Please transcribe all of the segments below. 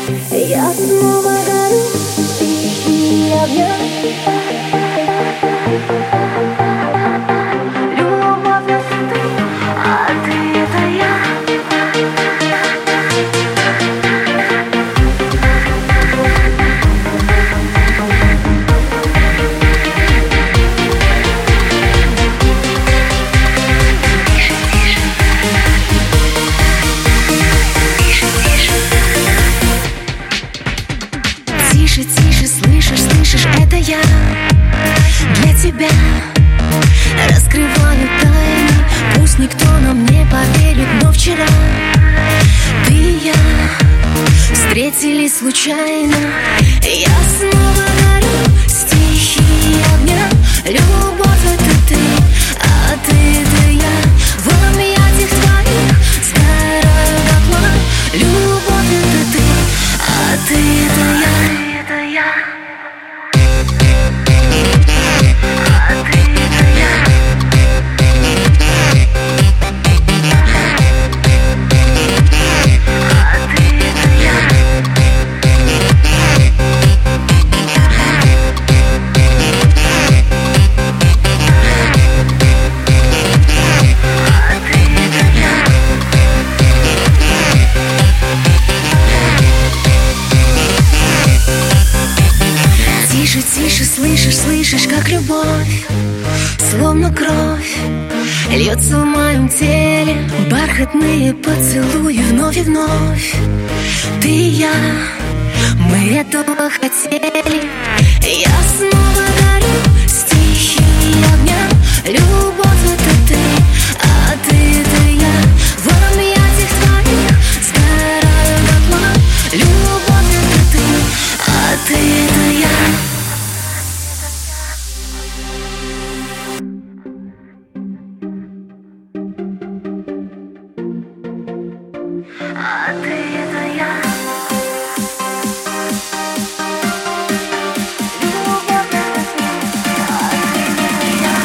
Я снова горю стихии огня. Любовь — это ты, а ты — это я. Тише, тише, слышишь, это я для тебя раскрываю тайны. Пусть никто нам не поверит, но вчера ты и я встретились случайно. Я снова горю стихии огня. Любовь — это ты, а ты — это я. В объятиях твоих сгораю дотла. Любовь — это ты, а ты — это я. Тише, тише, слышишь, как любовь, словно кровь, льется в моем теле. Бархатные поцелуи вновь и вновь. Ты и я, мы этого хотели. Я снова горю стихии огня. Любовь — это ты, а ты — это я. В объятиях твоих сгораю дотла. Любовь — это ты, а ты — это я. А ты — это я. Любовь — это ты, а ты — это я.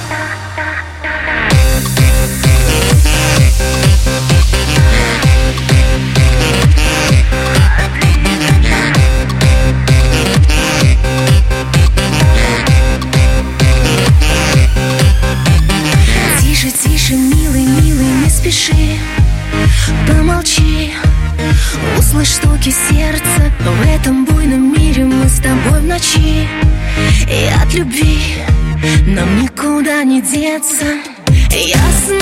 Тише, тише, милый, милый, не спеши. Помолчи, услышь стуки сердца. В этом буйном мире мы с тобой в ночи. И от любви нам никуда не деться. Я снова